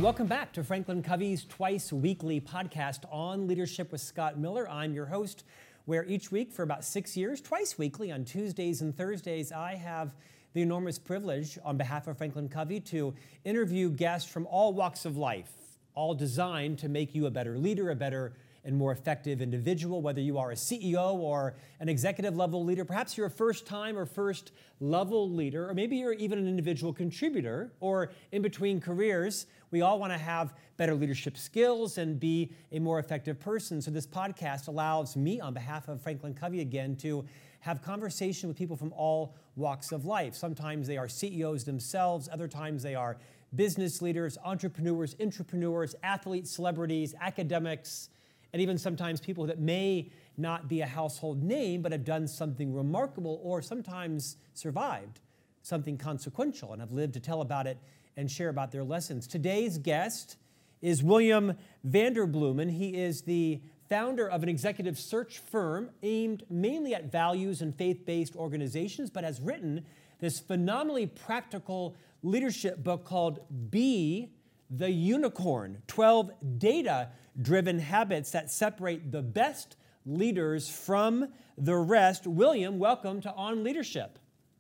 welcome back to Franklin Covey's twice weekly podcast on leadership with Scott Miller. I'm your host, where each week for about 6 years, twice weekly on Tuesdays and Thursdays, I have the enormous privilege on behalf of Franklin Covey to interview guests from all walks of life, all designed to make you a better leader, a better and more effective individual, whether you are a CEO or an executive level leader. Perhaps you're a first time or first level leader, or maybe you're even an individual contributor or in between careers. We all want to have better leadership skills and be a more effective person. So this podcast allows me, on behalf of Franklin Covey again, to have conversation with people from all walks of life. Sometimes they are CEOs themselves, other times they are business leaders, entrepreneurs, intrapreneurs, athletes, celebrities, academics, and even sometimes people that may not be a household name, but have done something remarkable or sometimes survived something consequential and have lived to tell about it and share about their lessons. Today's guest is William Vanderbloemen. He is the founder of an executive search firm aimed mainly at values and faith-based organizations, but has written this phenomenally practical leadership book called Be the Unicorn, 12 data-driven habits that separate the best leaders from the rest. William, welcome to On Leadership.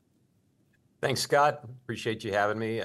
Thanks, Scott. Appreciate you having me.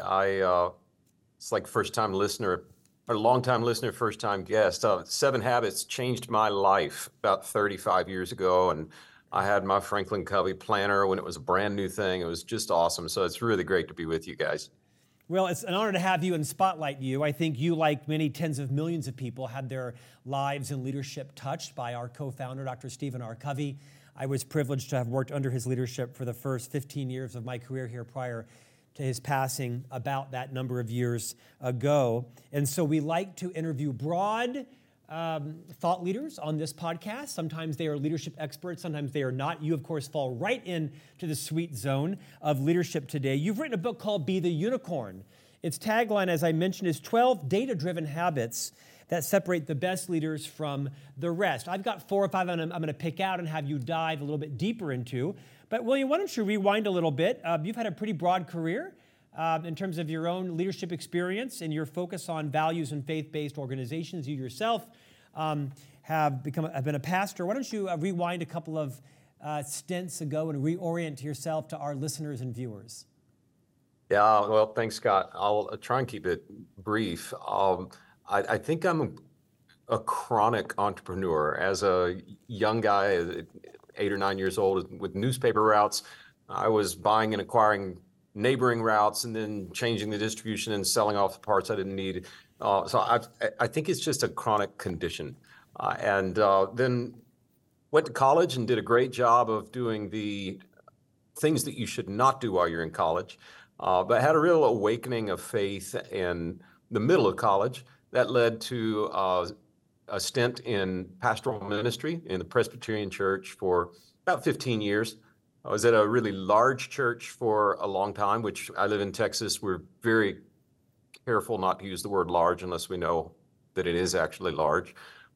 It's like first-time listener, or long-time listener, first-time guest. 7 Habits changed my life about 35 years ago, and I had my Franklin Covey planner when it was a brand new thing. It was just awesome. So it's really great to be with you guys. Well, it's an honor to have you and spotlight you. I think you, like many tens of millions of people, had their lives and leadership touched by our co-founder, Dr. Stephen R. Covey. I was privileged to have worked under his leadership for the first 15 years of my career here prior to his passing about that number of years ago. And so we like to interview broad thought leaders on this podcast. Sometimes they are leadership experts, sometimes they are not. You, of course, fall right into the sweet zone of leadership today. You've written a book called Be the Unicorn. Its tagline, as I mentioned, is 12 data-driven habits that separate the best leaders from the rest. I've got 4 or 5 I'm going to pick out and have you dive a little bit deeper into. But William, why don't you rewind a little bit? You've had a pretty broad career in terms of your own leadership experience and your focus on values and faith-based organizations. You yourself have been a pastor. Why don't you rewind a couple of stints ago and reorient yourself to our listeners and viewers? Yeah, well, thanks, Scott. I'll try and keep it brief. I think I'm a chronic entrepreneur. As a young guy, 8 or 9 years old, with newspaper routes, I was buying and acquiring neighboring routes and then changing the distribution and selling off the parts I didn't need. So I think it's just a chronic condition. And then went to college and did a great job of doing the things that you should not do while you're in college. But had a real awakening of faith in the middle of college that led to a stint in pastoral ministry in the Presbyterian Church for about 15 years. I was at a really large church for a long time, which I live in Texas. We're very careful not to use the word large unless we know that it is actually large.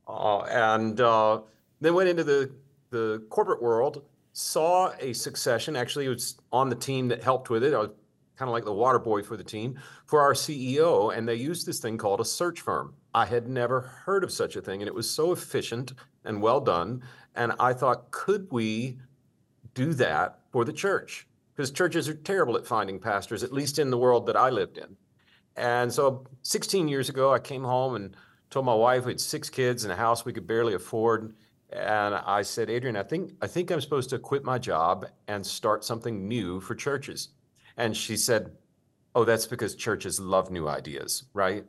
And then went into the corporate world, saw a succession. Actually, it was on the team that helped with it. I was kind of like the water boy for the team, for our CEO, and they used this thing called a search firm. I had never heard of such a thing, and it was so efficient and well done. And I thought, could we do that for the church? Because churches are terrible at finding pastors, at least in the world that I lived in. And so 16 years ago, I came home and told my wife we had 6 kids and a house we could barely afford. And I said, Adrian, I think I'm supposed to quit my job and start something new for churches. And she said, oh, that's because churches love new ideas, right?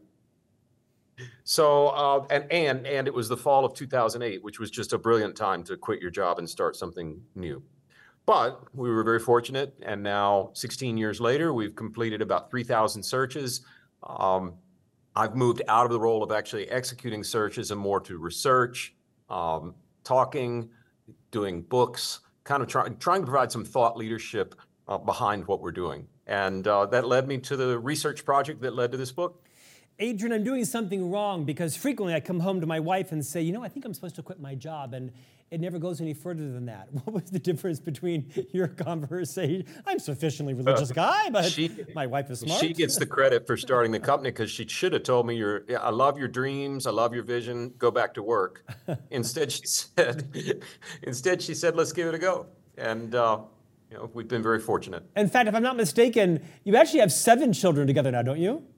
So, and it was the fall of 2008, which was just a brilliant time to quit your job and start something new. But we were very fortunate, and now 16 years later, we've completed about 3,000 searches. I've moved out of the role of actually executing searches and more to research, talking, doing books, kind of trying to provide some thought leadership behind what we're doing. And that led me to the research project that led to this book. Adrian, I'm doing something wrong, because frequently I come home to my wife and say, I think I'm supposed to quit my job, and it never goes any further than that. What was the difference between your conversation? I'm a sufficiently religious guy, but my wife is smart. She gets the credit for starting the company, because she should have told me, I love your dreams, I love your vision, go back to work. Instead, she said, let's give it a go. And we've been very fortunate. In fact, if I'm not mistaken, you actually have 7 children together now, don't you?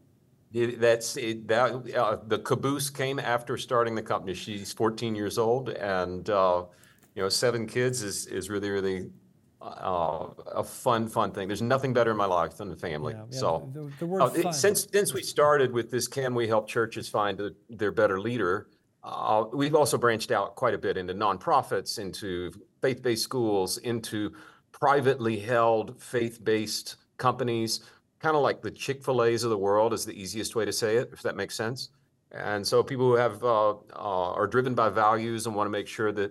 The caboose came after starting the company. She's 14 years old, and 7 kids is really, really a fun thing. There's nothing better in my life than the family. Yeah, so the word fun. Since we started with this, can we help churches find their better leader? We've also branched out quite a bit into nonprofits, into faith-based schools, into privately held faith-based companies. Kind of like the Chick-fil-A's of the world is the easiest way to say it, if that makes sense. And so people who are driven by values and want to make sure that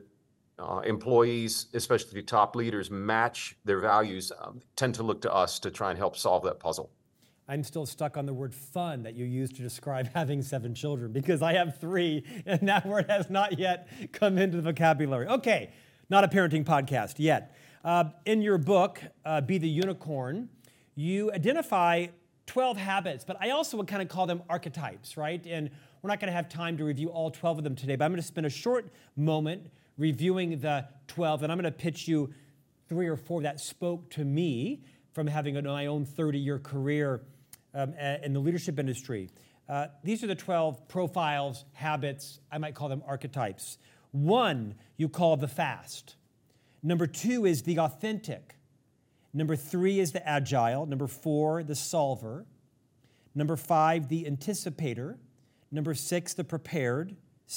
employees, especially top leaders, match their values, tend to look to us to try and help solve that puzzle. I'm still stuck on the word fun that you used to describe having 7 children, because I have 3, and that word has not yet come into the vocabulary. Okay, not a parenting podcast yet. In your book, Be the Unicorn, you identify 12 habits, but I also would kind of call them archetypes, right? And we're not going to have time to review all 12 of them today, but I'm going to spend a short moment reviewing the 12, and I'm going to pitch you 3 or 4 that spoke to me from having my own 30-year career in the leadership industry. These are the 12 profiles, habits, I might call them archetypes. 1, you call the fast. Number 2 is the authentic. Number 3 is the agile. Number 4, the solver. Number 5, the anticipator. Number 6, the prepared.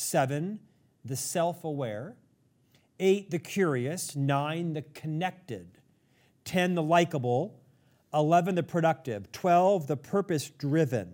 7, the self-aware. 8, the curious. 9, the connected. 10, the likable. 11, the productive. 12, the purpose-driven.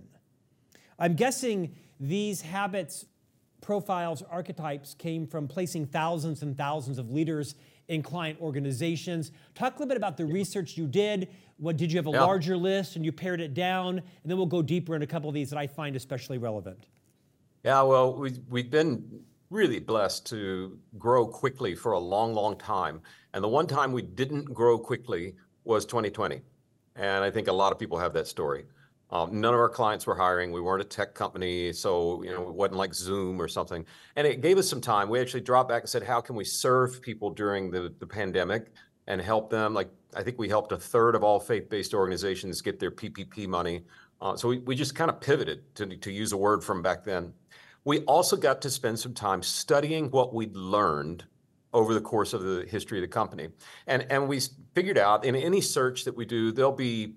I'm guessing these habits, profiles, archetypes came from placing thousands and thousands of leaders in client organizations. Talk a little bit about the research you did. Did you have a larger list and you pared it down? And then we'll go deeper into a couple of these that I find especially relevant. Yeah, well, we've been really blessed to grow quickly for a long, long time. And the one time we didn't grow quickly was 2020. And I think a lot of people have that story. None of our clients were hiring. We weren't a tech company, so it wasn't like Zoom or something. And it gave us some time. We actually dropped back and said, how can we serve people during the pandemic and help them? Like, I think we helped 1/3 of all faith-based organizations get their PPP money. So we just kind of pivoted, to use a word from back then. We also got to spend some time studying what we'd learned over the course of the history of the company. And we figured out in any search that we do, there'll be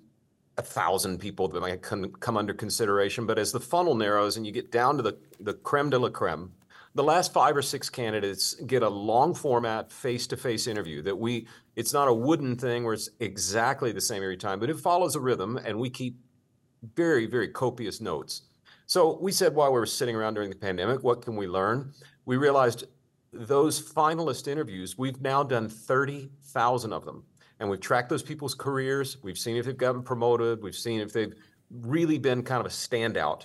1,000 people that might come under consideration. But as the funnel narrows and you get down to the creme de la creme, the last 5 or 6 candidates get a long format face-to-face interview it's not a wooden thing where it's exactly the same every time, but it follows a rhythm, and we keep very, very copious notes. So we said, while we were sitting around during the pandemic, what can we learn? We realized those finalist interviews, we've now done 30,000 of them. And we've tracked those people's careers. We've seen if they've gotten promoted. We've seen if they've really been kind of a standout.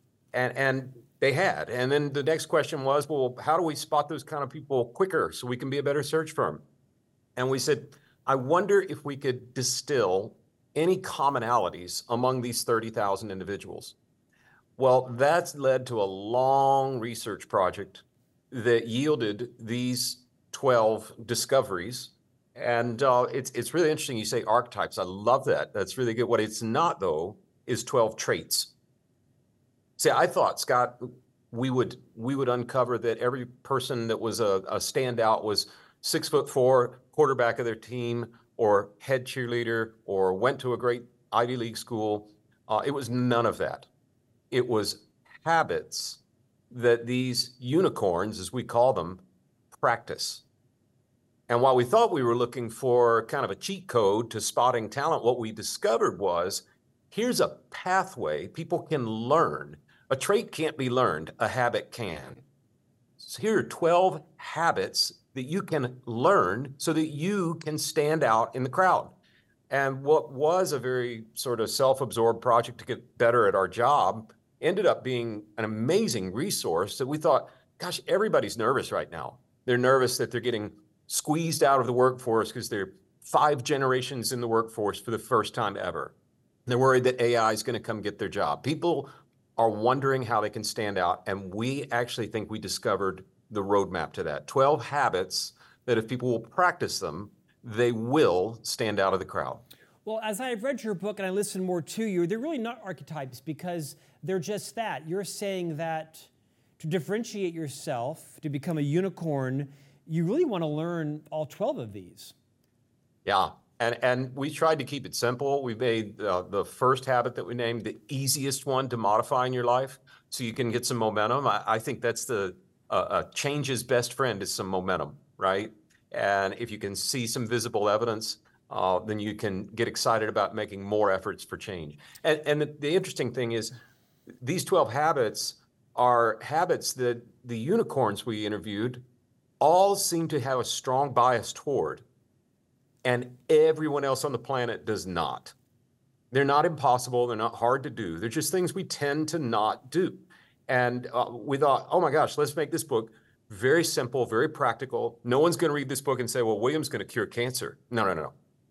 And they had. And then the next question was, well, how do we spot those kind of people quicker so we can be a better search firm? And we said, I wonder if we could distill any commonalities among these 30,000 individuals. Well, that's led to a long research project that yielded these 12 discoveries. And it's really interesting you say archetypes. I love that. That's really good. What it's not, though, is 12 traits. See, I thought, Scott, we would uncover that every person that was a standout was 6'4", quarterback of their team, or head cheerleader, or went to a great Ivy League school. It was none of that. It was habits that these unicorns, as we call them, practice. And while we thought we were looking for kind of a cheat code to spotting talent, what we discovered was, here's a pathway people can learn. A trait can't be learned, a habit can. So here are 12 habits that you can learn so that you can stand out in the crowd. And what was a very sort of self-absorbed project to get better at our job ended up being an amazing resource that we thought, gosh, everybody's nervous right now. They're nervous that they're getting squeezed out of the workforce because they're 5 generations in the workforce for the first time ever. They're worried that AI is going to come get their job. People are wondering how they can stand out. And we actually think we discovered the roadmap to that. 12 habits that if people will practice them, they will stand out of the crowd. Well, as I've read your book and I listen more to you, they're really not archetypes because they're just that. You're saying that to differentiate yourself, to become a unicorn, you really want to learn all 12 of these. Yeah, and we tried to keep it simple. We made the first habit that we named the easiest one to modify in your life so you can get some momentum. I think that's the change's best friend is some momentum, right? And if you can see some visible evidence, then you can get excited about making more efforts for change. And the interesting thing is these 12 habits are habits that the unicorns we interviewed all seem to have a strong bias toward, and everyone else on the planet does not. They're not impossible. They're not hard to do. They're just things we tend to not do. And we thought, oh my gosh, let's make this book very simple, very practical. No one's going to read this book and say, well, William's going to cure cancer. No.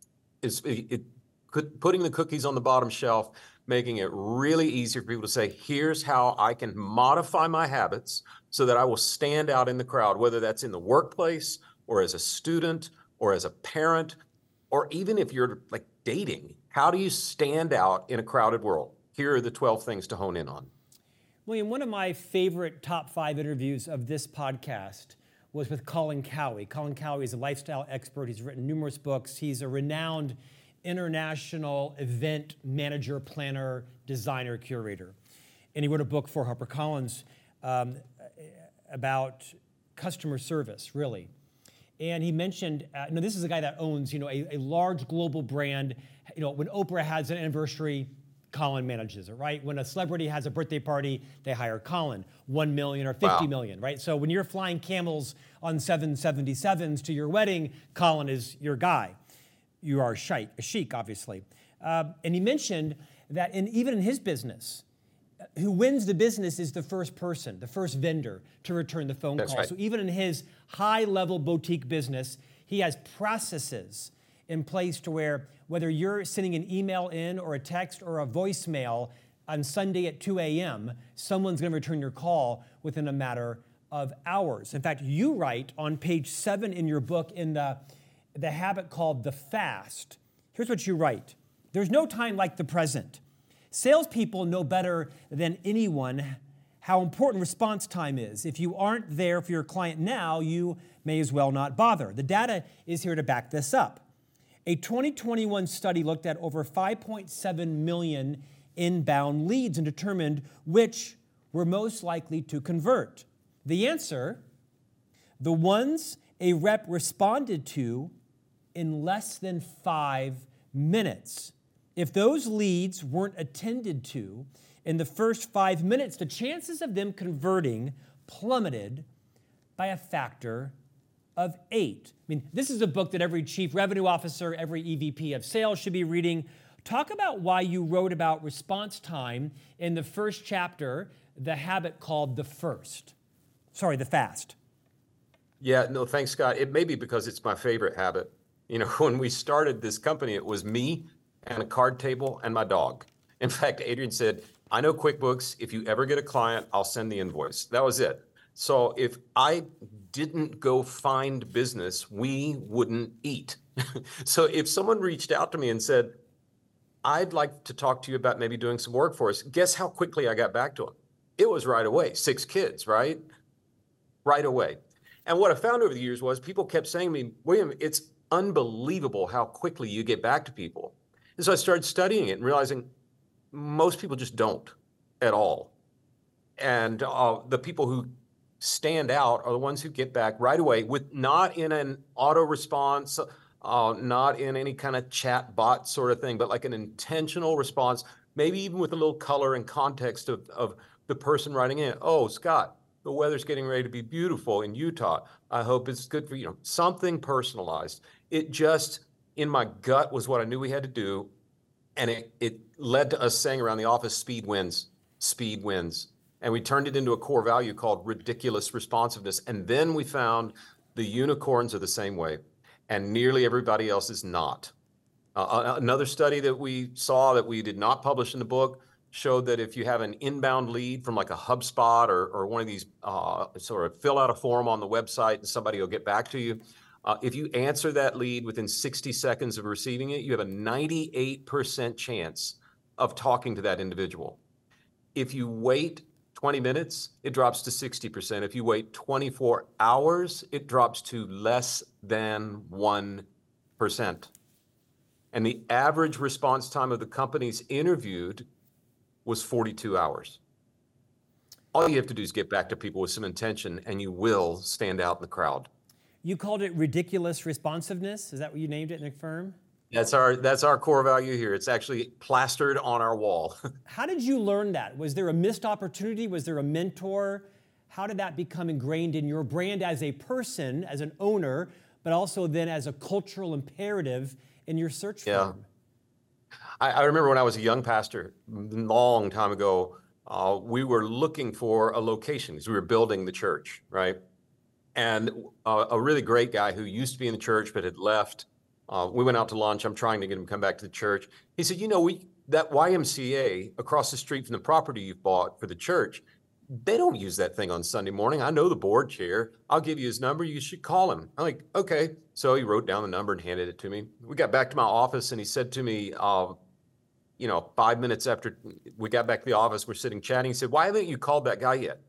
Putting the cookies on the bottom shelf, making it really easy for people to say, here's how I can modify my habits so that I will stand out in the crowd, whether that's in the workplace or as a student or as a parent, or even if you're like dating. How do you stand out in a crowded world? Here are the 12 things to hone in on. William, one of my favorite top 5 interviews of this podcast was with Colin Cowie. Colin Cowie is a lifestyle expert. He's written numerous books. He's a renowned international event manager, planner, designer, curator. And he wrote a book for HarperCollins about customer service, really. And he mentioned, this is a guy that owns, a large global brand. When Oprah has an anniversary, Colin manages it, right? When a celebrity has a birthday party, they hire Colin, 1 million or 50 million, right? So when you're flying camels on 777s to your wedding, Colin is your guy. You are a sheik, obviously. And he mentioned that even in his business, who wins the business is the first person, the first vendor to return the phone call. Right. So even in his high-level boutique business, he has processes in place to where whether you're sending an email in or a text or a voicemail on Sunday at 2 a.m., someone's going to return your call within a matter of hours. In fact, you write on page 7 in your book in the habit called the fast. Here's what you write. There's no time like the present. Salespeople know better than anyone how important response time is. If you aren't there for your client now, you may as well not bother. The data is here to back this up. A 2021 study looked at over 5.7 million inbound leads and determined which were most likely to convert. The answer, the ones a rep responded to in less than 5 minutes. If those leads weren't attended to in the first 5 minutes, the chances of them converting plummeted by a factor of 8. I mean, this is a book that every chief revenue officer, every EVP of sales should be reading. Talk about why you wrote about response time in the first chapter, the habit called the fast. Yeah, no, thanks, Scott. It may be because it's my favorite habit. When we started this company, it was me and a card table and my dog. In fact, Adrian said, I know QuickBooks. If you ever get a client, I'll send the invoice. That was it. So if I didn't go find business, we wouldn't eat. So if someone reached out to me and said, I'd like to talk to you about maybe doing some work for us, guess how quickly I got back to them? It was right away. 6 kids, right? Right away. And what I found over the years was people kept saying to me, William, it's unbelievable how quickly you get back to people. And so I started studying it and realizing most people just don't at all. And the people who stand out are the ones who get back right away, with not in an auto response, not in any kind of chat bot sort of thing, but like an intentional response, maybe even with a little color and context of the person writing in. Oh, Scott, the weather's getting ready to be beautiful in Utah. I hope it's good for you. Something personalized. It just, in my gut, was what I knew we had to do. And it led to us saying around the office, speed wins. speed wins. And we turned it into a core value called ridiculous responsiveness. And then we found the unicorns are the same way, and nearly everybody else is not. Another study that we saw that we did not publish in the book showed that if you have an inbound lead from like a HubSpot or one of these sort of fill out a form on the website and somebody will get back to you, if you answer that lead within 60 seconds of receiving it, you have a 98% chance of talking to that individual. If you wait 20 minutes, it drops to 60%. If you wait 24 hours, it drops to less than 1%. And the average response time of the companies interviewed was 42 hours. All you have to do is get back to people with some intention, and you will stand out in the crowd. You called it ridiculous responsiveness. Is that what you named it in the firm? That's our core value here. It's actually plastered on our wall. How did you learn that? Was there a missed opportunity? Was there a mentor? How did that become ingrained in your brand as a person, as an owner, but also then as a cultural imperative in your search firm? I remember when I was a young pastor, a long time ago, we were looking for a location because we were building the church, right? And a really great guy who used to be in the church but had left, we went out to lunch. I'm trying to get him to come back to the church. He said, that YMCA across the street from the property you've bought for the church, they don't use that thing on Sunday morning. I know the board chair. I'll give you his number. You should call him. I'm like, okay. So he wrote down the number and handed it to me. We got back to my office and he said to me, 5 minutes after we got back to the office, we're sitting chatting. He said, why haven't you called that guy yet?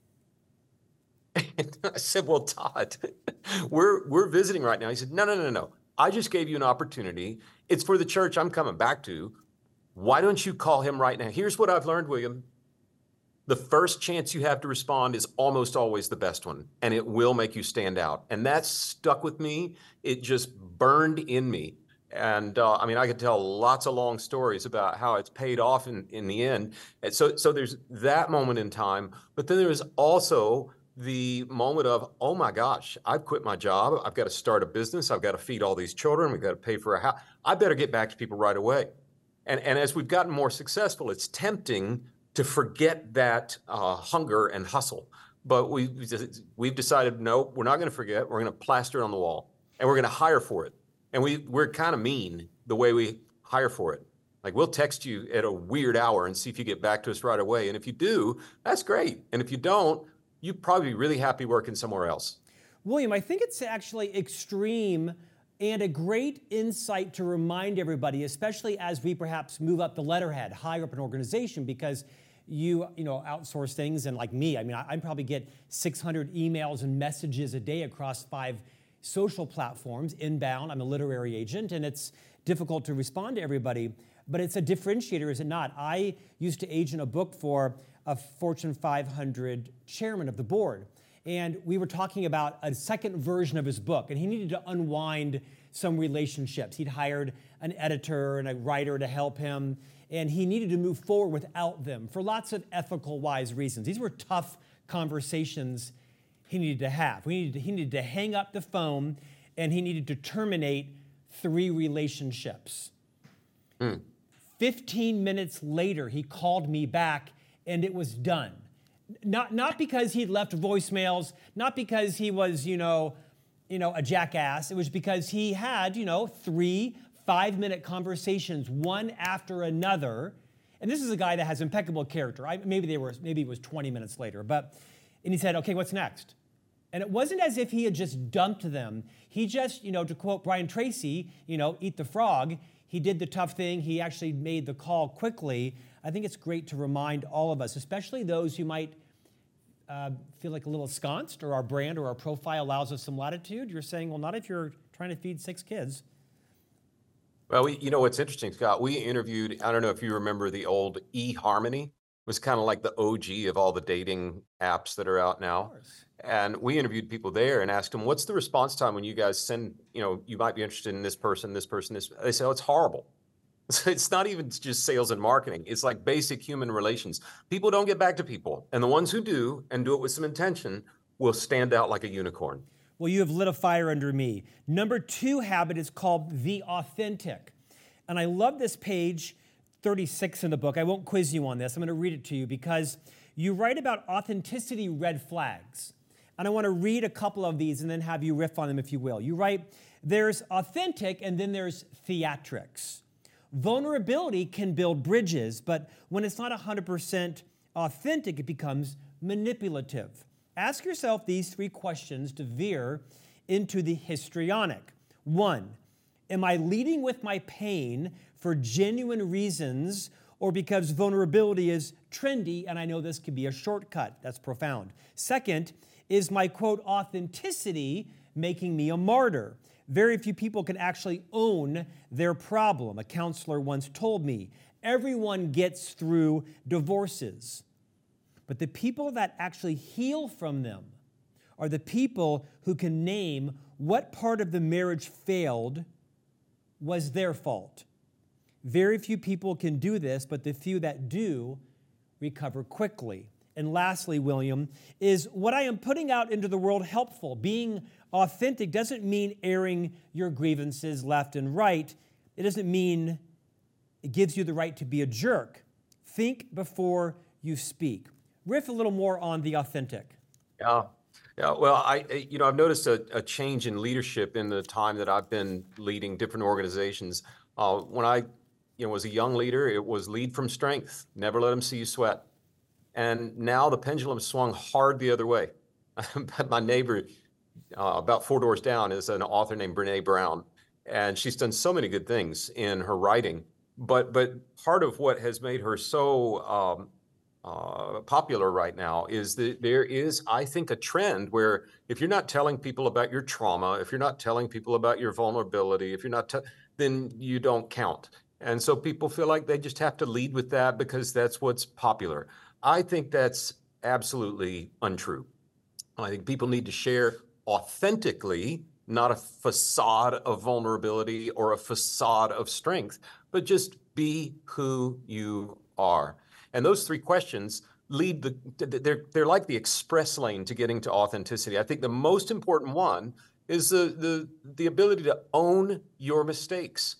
And I said, well, Todd, we're visiting right now. He said, no. I just gave you an opportunity. It's for the church I'm coming back to. Why don't you call him right now? Here's what I've learned, William. The first chance you have to respond is almost always the best one, and it will make you stand out. And that stuck with me. It just burned in me. And I could tell lots of long stories about how it's paid off in the end. And so there's that moment in time, but then there was also the moment of, oh my gosh, I've quit my job. I've got to start a business. I've got to feed all these children. We've got to pay for a house. I better get back to people right away. And as we've gotten more successful, it's tempting to forget that hunger and hustle. But we've decided, no, we're not going to forget. We're going to plaster it on the wall, and we're going to hire for it. And we're kind of mean the way we hire for it. Like, we'll text you at a weird hour and see if you get back to us right away. And if you do, that's great. And if you don't, you'd probably be really happy working somewhere else. William, I think it's actually extreme and a great insight to remind everybody, especially as we perhaps move up the letterhead, higher up an organization, because you outsource things. And like me, I probably get 600 emails and messages a day across 5 social platforms, inbound. I'm a literary agent, and it's difficult to respond to everybody, but it's a differentiator, is it not? I used to agent a book for a Fortune 500 chairman of the board, and we were talking about a second version of his book, and he needed to unwind some relationships. He'd hired an editor and a writer to help him, and he needed to move forward without them for lots of ethical, wise reasons. These were tough conversations he needed to have. He needed to hang up the phone, and he needed to terminate 3 relationships. 15 minutes later, he called me back, and it was done. Not because he'd left voicemails, not because he was, a jackass. It was because he had, 3 5-minute conversations, one after another. And this is a guy that has impeccable character. Maybe it was 20 minutes later, and he said, okay, what's next? And it wasn't as if he had just dumped them. He just, to quote Brian Tracy, eat the frog. He did the tough thing. He actually made the call quickly. I think it's great to remind all of us, especially those who might feel like a little ensconced, or our brand or our profile allows us some latitude. You're saying, well, not if you're trying to feed 6 kids. Well, what's interesting, Scott, we interviewed, I don't know if you remember the old eHarmony. It was kind of like the OG of all the dating apps that are out now. And we interviewed people there and asked them, what's the response time when you guys send, you might be interested in this person. They say, oh, it's horrible. It's not even just sales and marketing. It's like basic human relations. People don't get back to people. And the ones who do, and do it with some intention, will stand out like a unicorn. Well, you have lit a fire under me. Number 2 habit is called the authentic. And I love this page 36 in the book. I won't quiz you on this. I'm going to read it to you because you write about authenticity red flags. And I want to read a couple of these and then have you riff on them, if you will. You write, there's authentic and then there's theatrics. Vulnerability can build bridges, but when it's not 100% authentic, it becomes manipulative. Ask yourself these 3 questions to veer into the histrionic. 1, am I leading with my pain for genuine reasons or because vulnerability is trendy and I know this could be a shortcut? That's profound. 2nd, is my, quote, authenticity making me a martyr? Very few people can actually own their problem. A counselor once told me, everyone gets through divorces, but the people that actually heal from them are the people who can name what part of the marriage failed was their fault. Very few people can do this, but the few that do recover quickly. And lastly, William, is what I am putting out into the world helpful? Being authentic doesn't mean airing your grievances left and right. It doesn't mean it gives you the right to be a jerk. Think before you speak. Riff a little more on the authentic. Yeah. Well, I've noticed a change in leadership in the time that I've been leading different organizations. When I, was a young leader, it was lead from strength. Never let them see you sweat. And now the pendulum swung hard the other way. My neighbor, about 4 doors down, is an author named Brené Brown, and she's done so many good things in her writing. But part of what has made her so popular right now is that there is, I think, a trend where if you're not telling people about your trauma, if you're not telling people about your vulnerability, if you're not, then you don't count. And so people feel like they just have to lead with that because that's what's popular. I think that's absolutely untrue. I think people need to share authentically, not a facade of vulnerability or a facade of strength, but just be who you are. And those 3 questions they're like the express lane to getting to authenticity. I think the most important one is the ability to own your mistakes.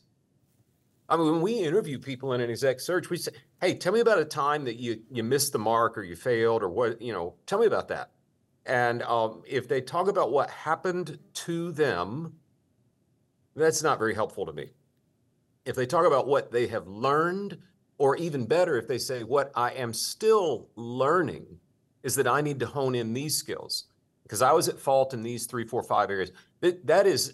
I mean, when we interview people in an exec search, we say, hey, tell me about a time that you missed the mark or you failed or what, tell me about that. And if they talk about what happened to them, that's not very helpful to me. If they talk about what they have learned, or even better, if they say what I am still learning is that I need to hone in these skills because I was at fault in these 3, 4, 5 areas. That is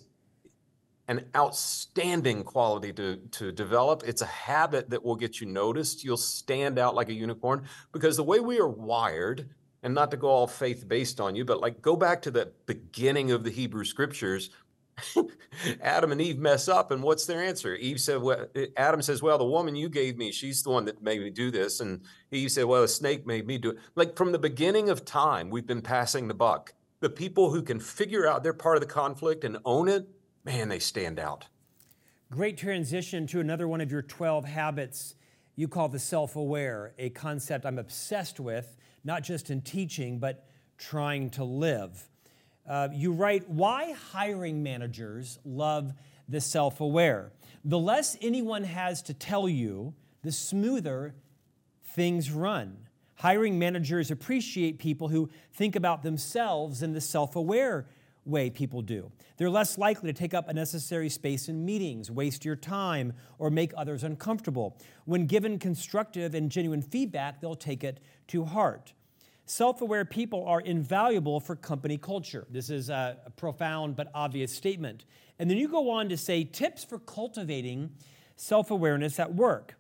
an outstanding quality to develop. It's a habit that will get you noticed. You'll stand out like a unicorn because the way we are wired, and not to go all faith-based on you, but like go back to the beginning of the Hebrew scriptures. Adam and Eve mess up, and what's their answer? Adam says, well, the woman you gave me, she's the one that made me do this. And Eve said, well, the snake made me do it. Like from the beginning of time, we've been passing the buck. The people who can figure out they're part of the conflict and own it, man, they stand out. Great transition to another one of your 12 habits you call the self-aware, a concept I'm obsessed with, not just in teaching, but trying to live. You write, why hiring managers love the self-aware. The less anyone has to tell you, the smoother things run. Hiring managers appreciate people who think about themselves in the self-aware way people do. They're less likely to take up unnecessary space in meetings, waste your time, or make others uncomfortable. When given constructive and genuine feedback, they'll take it to heart. Self-aware people are invaluable for company culture. This is a profound but obvious statement. And then you go on to say tips for cultivating self-awareness at work.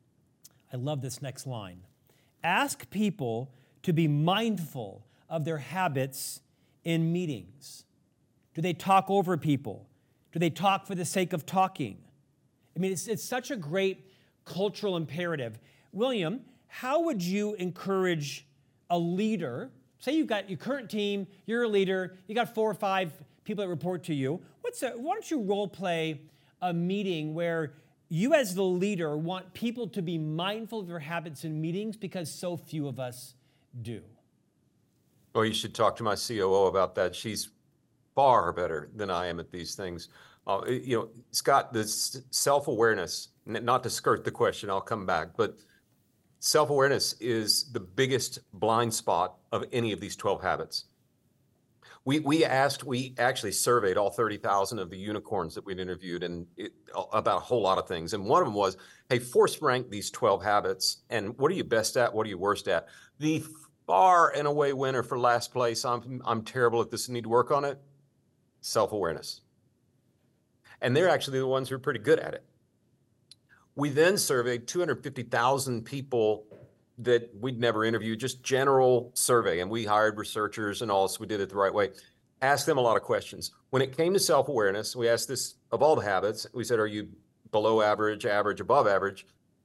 I love this next line. Ask people to be mindful of their habits in meetings. Do they talk over people? Do they talk for the sake of talking? I mean, it's such a great cultural imperative. William, how would you encourage a leader? Say you've got your current team, you're a leader, you got 4 or 5 people that report to you. Why don't you role play a meeting where you as the leader want people to be mindful of their habits in meetings because so few of us do? Well, you should talk to my COO about that. She's far better than I am at these things. Scott, this self-awareness, not to skirt the question, I'll come back, but self-awareness is the biggest blind spot of any of these 12 habits. We actually surveyed all 30,000 of the unicorns that we'd interviewed about a whole lot of things. And one of them was, hey, force rank these 12 habits. And what are you best at? What are you worst at? The far and away winner for last place, I'm terrible at this and need to work on it, self-awareness. And they're actually the ones who are pretty good at it. We then surveyed 250,000 people that we'd never interviewed, just general survey. And we hired researchers and all, so we did it the right way. Asked them a lot of questions. When it came to self-awareness, we asked this of all the habits. We said, are you below average, average, above average?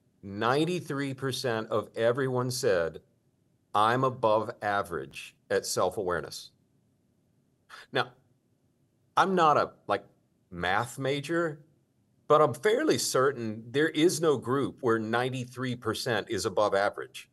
93% of everyone said, I'm above average at self-awareness. Now, I'm not a math major, but I'm fairly certain there is no group where 93% is above average.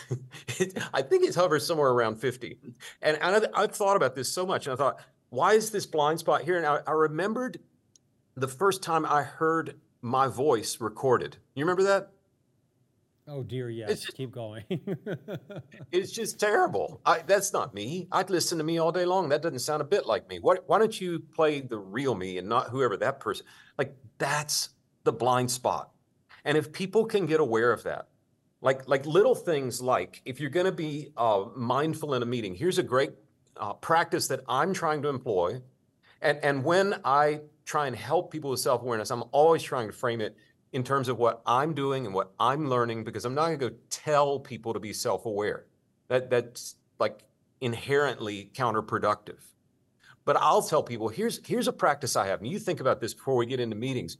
I think it hovers somewhere around 50. And I've thought about this so much, and I thought, why is this blind spot here? And I remembered the first time I heard my voice recorded. You remember that? Oh dear, yes. Keep going. It's just terrible. That's not me. I'd listen to me all day long. That doesn't sound a bit like me. Why don't you play the real me and not whoever that person? That's the blind spot. And if people can get aware of that, like little things like, if you're going to be mindful in a meeting, here's a great practice that I'm trying to employ. And when I try and help people with self-awareness, I'm always trying to frame it in terms of what I'm doing and what I'm learning, because I'm not going to go tell people to be self-aware. That's inherently counterproductive. But I'll tell people, here's a practice I have. And you think about this before we get into meetings.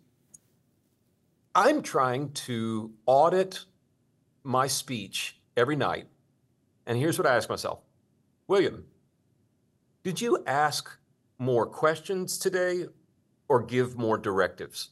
I'm trying to audit my speech every night. And here's what I ask myself. William, did you ask more questions today or give more directives?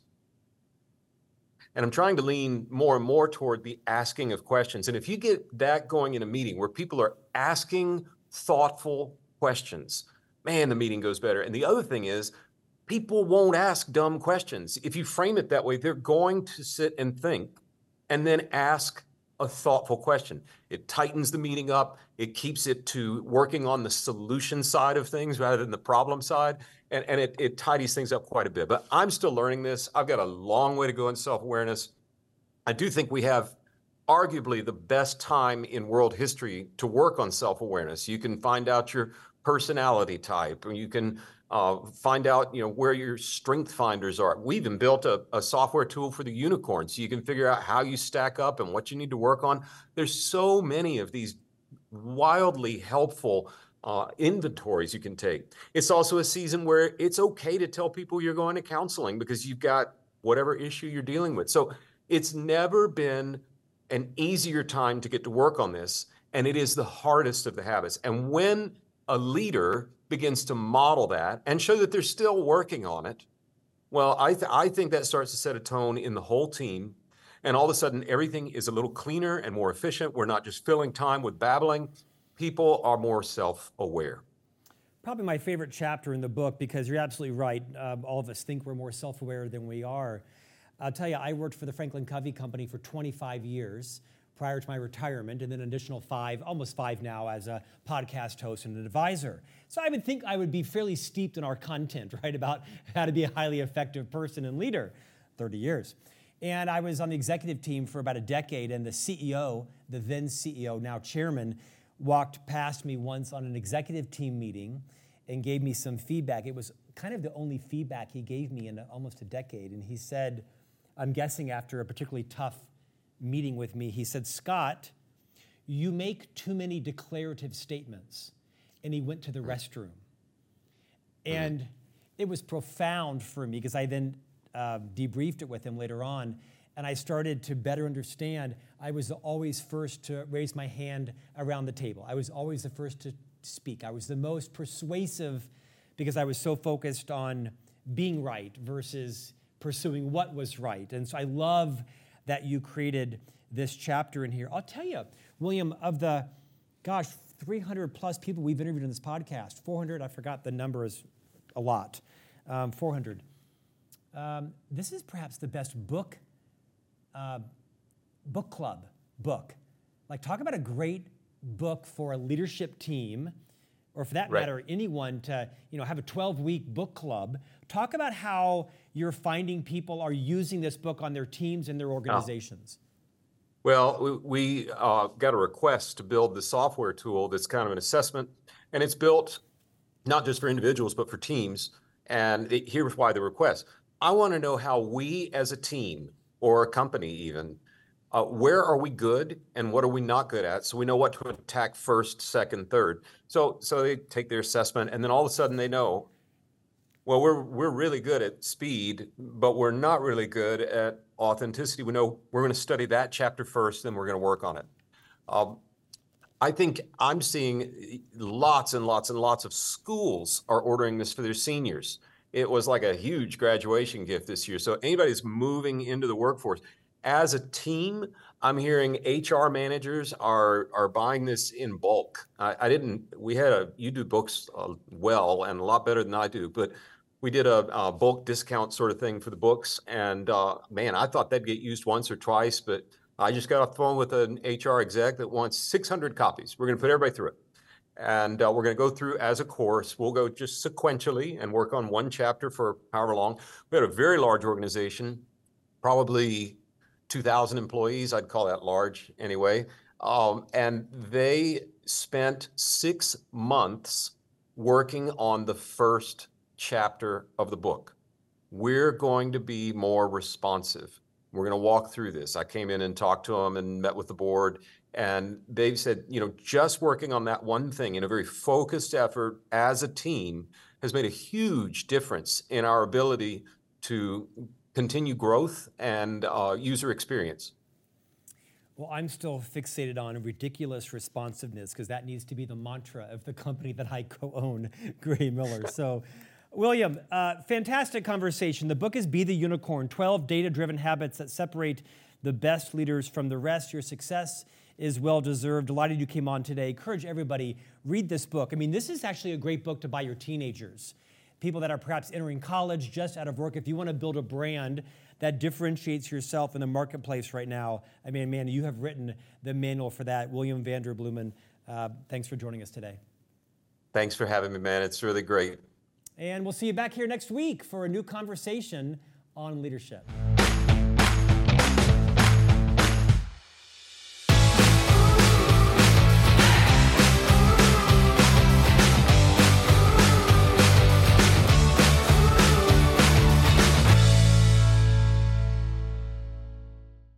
And I'm trying to lean more and more toward the asking of questions. And if you get that going in a meeting where people are asking thoughtful questions, man, the meeting goes better. And the other thing is, people won't ask dumb questions. If you frame it that way, they're going to sit and think and then ask a thoughtful question. It tightens the meeting up. It keeps it to working on the solution side of things rather than the problem side. And it tidies things up quite a bit. But I'm still learning this. I've got a long way to go in self-awareness. I do think we have arguably the best time in world history to work on self-awareness. You can find out your personality type, and you can find out where your strength finders are. We even built a software tool for the unicorns, so you can figure out how you stack up and what you need to work on. There's so many of these wildly helpful inventories you can take. It's also a season where it's okay to tell people you're going to counseling because you've got whatever issue you're dealing with. So it's never been an easier time to get to work on this, and it is the hardest of the habits. And when a leader begins to model that and show that they're still working on it, well, I think that starts to set a tone in the whole team. And all of a sudden, everything is a little cleaner and more efficient. We're not just filling time with babbling. People are more self-aware. Probably my favorite chapter in the book, because you're absolutely right. All of us think we're more self-aware than we are. I'll tell you, I worked for the Franklin Covey Company for 25 years prior to my retirement, and then an additional 5, almost 5 now, as a podcast host and an advisor. So I would think I would be fairly steeped in our content, right, about how to be a highly effective person and leader, 30 years. And I was on the executive team for about a decade, and the CEO, the then CEO, now chairman, walked past me once on an executive team meeting and gave me some feedback. It was kind of the only feedback he gave me in almost a decade. And he said, I'm guessing after a particularly tough meeting with me, he said, Scott, you make too many declarative statements. And he went to the restroom. And it was profound for me, because I then debriefed it with him later on. And I started to better understand I was always first to raise my hand around the table. I was always the first to speak. I was the most persuasive because I was so focused on being right versus pursuing what was right. And so I love that you created this chapter in here. I'll tell you, William, of the, 300 plus people we've interviewed in this podcast, 400, I forgot the number, is a lot. 400. This is perhaps the best book club book. Like, talk about a great book for a leadership team, or for that matter, anyone to have a 12-week book club. Talk about how you're finding people are using this book on their teams and their organizations. Well, we got a request to build the software tool that's kind of an assessment, and it's built not just for individuals, but for teams. And here's why the request. I want to know how we as a team or a company even, where are we good and what are we not good at? So we know what to attack first, second, third. So they take their assessment, and then all of a sudden they know, well, we're really good at speed, but we're not really good at authenticity. We know we're going to study that chapter first, then we're going to work on it. I think I'm seeing lots and lots and lots of schools are ordering this for their seniors. It was like a huge graduation gift this year. So anybody that's moving into the workforce, as a team, I'm hearing HR managers are buying this in bulk. You do books well and a lot better than I do, but we did a bulk discount sort of thing for the books. And man, I thought they'd get used once or twice, but I just got off the phone with an HR exec that wants 600 copies. We're going to put everybody through it. And we're going to go through as a course. We'll go just sequentially and work on one chapter for however long. We had a very large organization, probably 2,000 employees. I'd call that large anyway. And they spent 6 months working on the first chapter of the book. We're going to be more responsive. We're going to walk through this. I came in and talked to them and met with the board, and they've said, just working on that one thing in a very focused effort as a team has made a huge difference in our ability to continue growth and user experience. Well, I'm still fixated on ridiculous responsiveness, because that needs to be the mantra of the company that I co-own, Gray Miller. So, William, fantastic conversation. The book is Be the Unicorn, 12 data-driven habits that separate the best leaders from the rest. Your success is well-deserved. Delighted you came on today. Encourage everybody, read this book. I mean, this is actually a great book to buy your teenagers, people that are perhaps entering college, just out of work. If you want to build a brand that differentiates yourself in the marketplace right now, I mean, man, you have written the manual for that. William Vanderbloemen, thanks for joining us today. Thanks for having me, man. It's really great. And we'll see you back here next week for a new conversation on leadership.